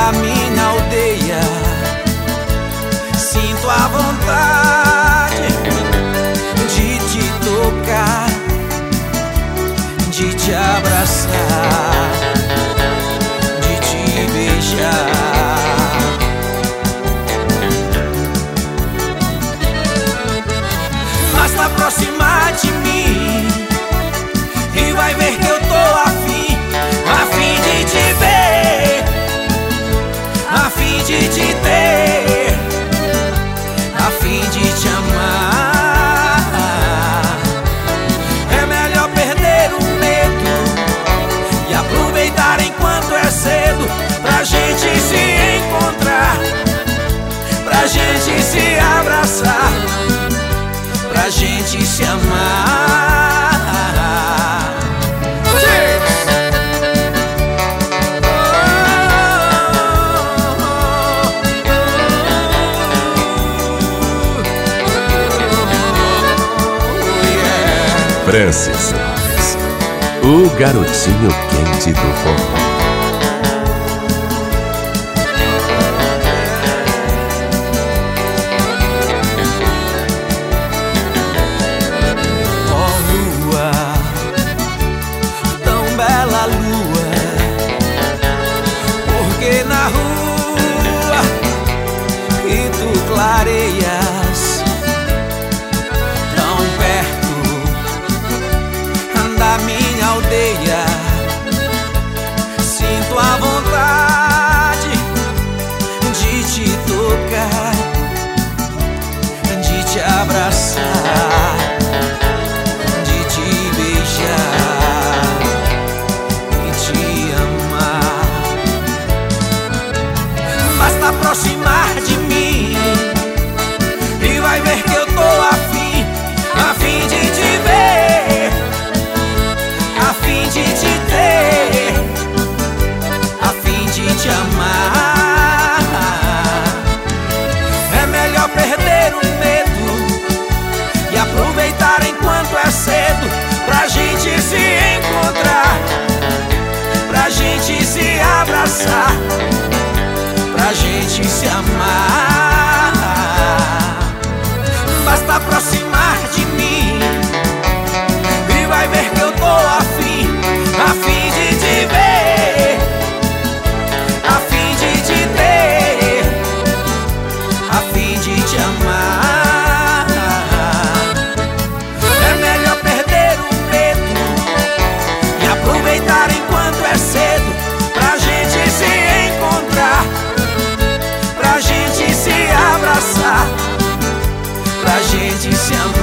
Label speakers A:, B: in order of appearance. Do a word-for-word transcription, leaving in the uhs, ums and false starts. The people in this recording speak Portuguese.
A: da minha aldeia. Sinto a vontade de te tocar, de te abraçar, de te beijar. Basta aproximar de mim e vai ver que eu tô afim, afim de te ver, afim de te ter, afim de te amar. É melhor perder o medo e aproveitar enquanto é cedo, pra gente se encontrar, pra gente se abraçar, pra gente se amar.
B: Francis Alves, o garotinho quente do forró.
A: Bela lua, porque na rua que tu clareias, tão perto da minha aldeia, sinto a vontade de te tocar, de te abraçar, de te beijar, aproximar de mim e vai ver que eu tô afim, afim de te ver, afim de te ter, afim de te amar. É melhor perder o medo e aproveitar enquanto é cedo, pra gente se encontrar, pra gente se abraçar, pra gente se amar. Basta aproximar de mim e vai ver que eu tô afim, afim de te ver, afim de te ter, afim de te amar. É melhor perder o medo e aproveitar enquanto é cedo, pra gente se encontrar, pra gente se abraçar, pra gente se amar.